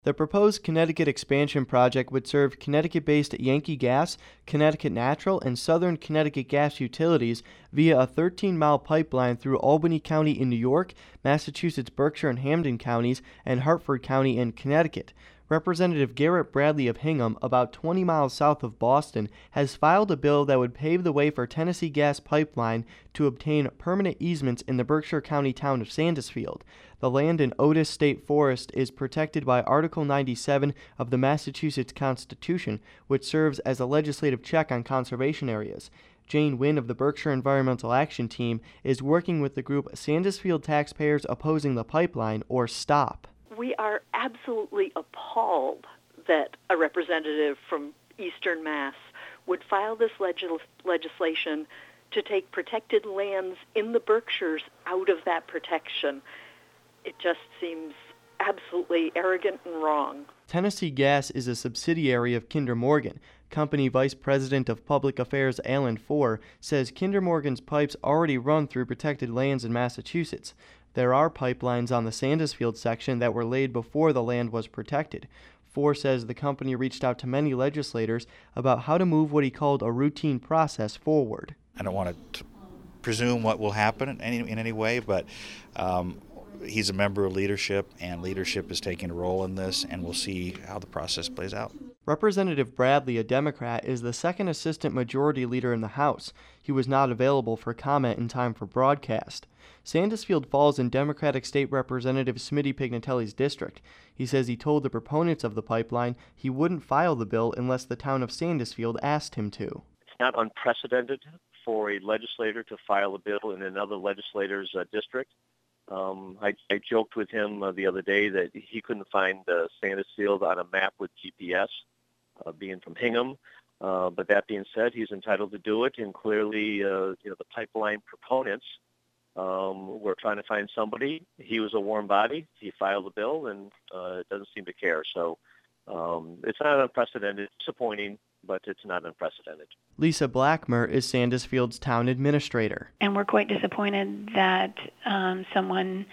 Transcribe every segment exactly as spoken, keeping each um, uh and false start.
The proposed Connecticut expansion project would serve Connecticut-based Yankee Gas, Connecticut Natural, and Southern Connecticut Gas Utilities via a thirteen-mile pipeline through Albany County in New York, Massachusetts Berkshire and Hampden counties, and Hartford County in Connecticut. Representative Garrett Bradley of Hingham, about twenty miles south of Boston, has filed a bill that would pave the way for Tennessee Gas Pipeline to obtain permanent easements in the Berkshire County town of Sandusfield. The land in Otis State Forest is protected by Article ninety-seven of the Massachusetts Constitution, which serves as a legislative check on conservation areas. Jane Wynn of the Berkshire Environmental Action Team is working with the group Sandusfield Taxpayers Opposing the Pipeline, or STOP. We are absolutely appalled that a representative from Eastern Mass would file this legis- legislation to take protected lands in the Berkshires out of that protection. It just seems absolutely arrogant and wrong. Tennessee Gas is a subsidiary of Kinder Morgan. Company Vice President of Public Affairs Alan Four says Kinder Morgan's pipes already run through protected lands in Massachusetts. There are pipelines on the Sandusfield section that were laid before the land was protected. Four says the company reached out to many legislators about how to move what he called a routine process forward. I don't want to presume what will happen in any, in any way, but um, he's a member of leadership, and leadership is taking a role in this, and we'll see how the process plays out. Representative Bradley, a Democrat, is the second assistant majority leader in the House. He was not available for comment in time for broadcast. Sandusfield falls in Democratic State Representative Smitty Pignatelli's district. He says he told the proponents of the pipeline he wouldn't file the bill unless the town of Sandusfield asked him to. It's not unprecedented for a legislator to file a bill in another legislator's uh, district. Um, I, I joked with him uh, the other day that he couldn't find uh, Sandusfield on a map with G P S, uh, being from Hingham. Uh, but that being said, he's entitled to do it, and clearly, uh, you know, the pipeline proponents um, were trying to find somebody. He was a warm body. He filed the bill, and uh, doesn't seem to care. So um, it's not unprecedented. It's disappointing, but it's not unprecedented. Lisa Blackmer is Sandusfield's town administrator. And we're quite disappointed that um, someone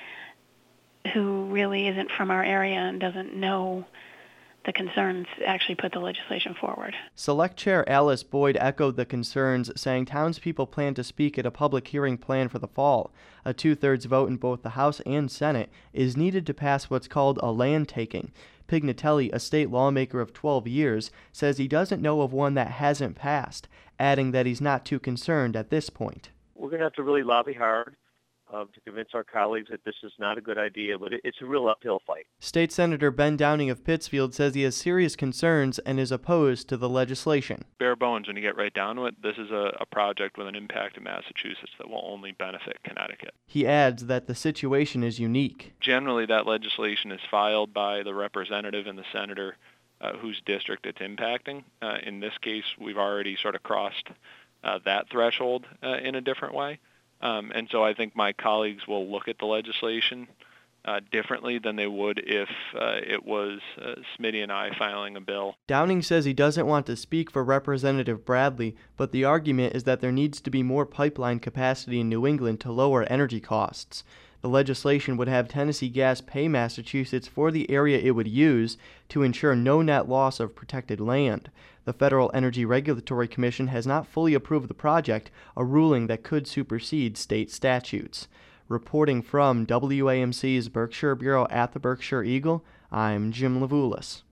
who really isn't from our area and doesn't know the concerns actually put the legislation forward. Select Chair Alice Boyd echoed the concerns, saying townspeople plan to speak at a public hearing planned for the fall. A two-thirds vote in both the House and Senate is needed to pass what's called a land taking. Pignatelli, a state lawmaker of twelve years, says he doesn't know of one that hasn't passed, adding that he's not too concerned at this point. We're going to have to really lobby hard uh, to convince our colleagues that this is not a good idea, but it, it's a real uphill fight. State Senator Ben Downing of Pittsfield says he has serious concerns and is opposed to the legislation. Bare bones, when you get right down to it, this is a, a project with an impact in Massachusetts that will only benefit Connecticut. He adds that the situation is unique. Generally, that legislation is filed by the representative and the senator uh, whose district it's impacting. Uh, in this case, we've already sort of crossed uh, that threshold uh, in a different way. Um, and so I think my colleagues will look at the legislation uh, differently than they would if uh, it was uh, Smitty and I filing a bill. Downing says he doesn't want to speak for Representative Bradley, but the argument is that there needs to be more pipeline capacity in New England to lower energy costs. The legislation would have Tennessee Gas pay Massachusetts for the area it would use to ensure no net loss of protected land. The Federal Energy Regulatory Commission has not fully approved the project, a ruling that could supersede state statutes. Reporting from W A M C's Berkshire Bureau at the Berkshire Eagle, I'm Jim Levulis.